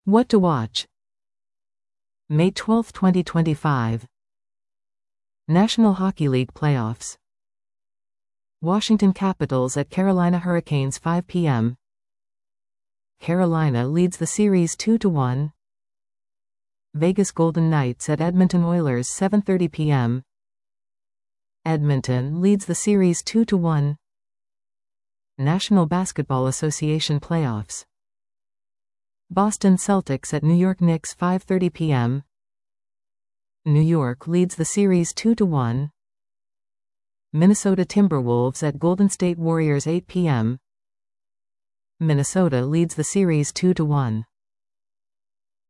What to watch. May 12, 2025. National Hockey League Playoffs. Washington Capitals at Carolina Hurricanes 5 p.m. Carolina leads the series 2-1. Vegas Golden Knights at Edmonton Oilers 7:30 p.m. Edmonton leads the series 2-1. National Basketball Association Playoffs. Boston Celtics at New York Knicks 5:30 p.m. New York leads the series 2-1. Minnesota Timberwolves at Golden State Warriors 8 p.m. Minnesota leads the series 2-1.